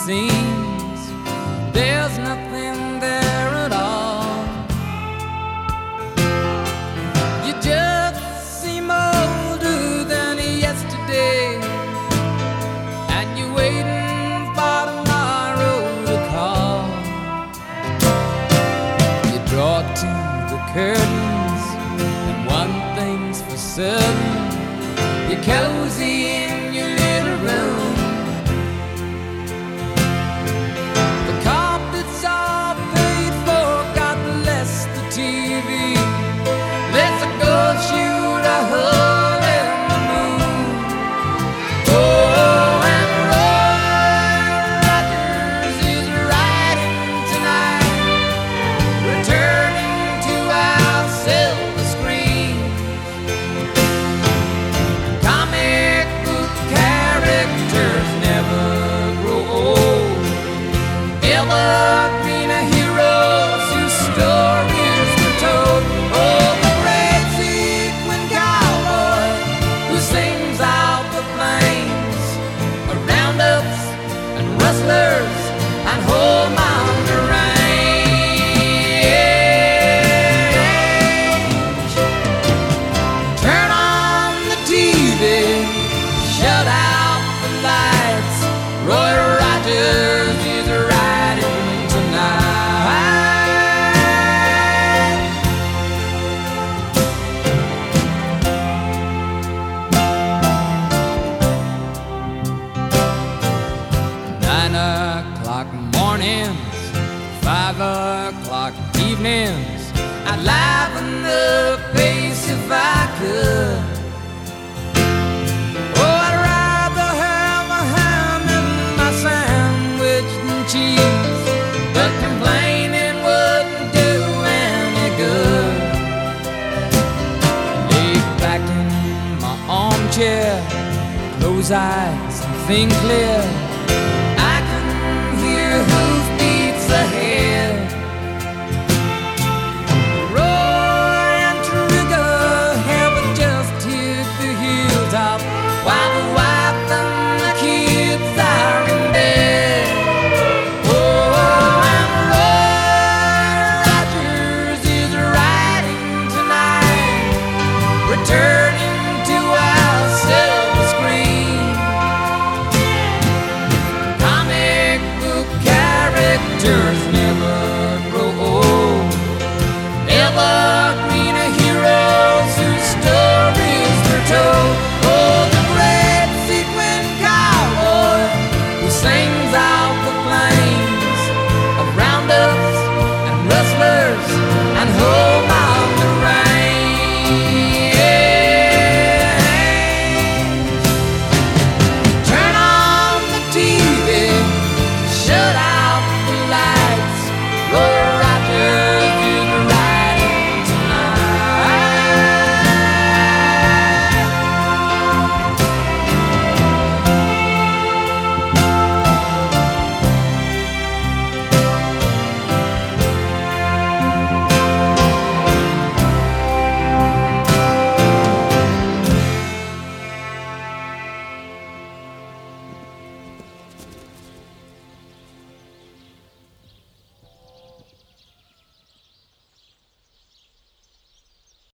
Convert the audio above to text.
seems there's nothing there at all. You just seem older than yesterday, and you're waiting for tomorrow to call. You draw to the curtains, and one thing's for certain: you're cozy in your little room. The carpet's all paid for, God bless the TV. Let's go shoot a hole in the moon. Oh, and Roy Rogers is riding tonight, returning to our silver screen. Comic book characters never grow old. Evergreen heroes whose stories were told. Oh, the great sequin cowboy who sings out the plains, roundups and rustlers and home on the range. Turn on the TV, shut out the lights. Roy Rogers is riding tonight. 9 o'clock mornings, 5 o'clock evenings, I'd liven the pace if I could. Oh, I'd rather have a ham in my sandwich than cheese, but complaining wouldn't do any good. Laid back in my armchair, close eyes and think clear. I can hear hoofbeats ahead. Roy and Trigger have just hit the hilltop, while the wife and the kids are in bed. Oh, and Roy Rogers is riding tonight, returning to our silver screen. Comic book characters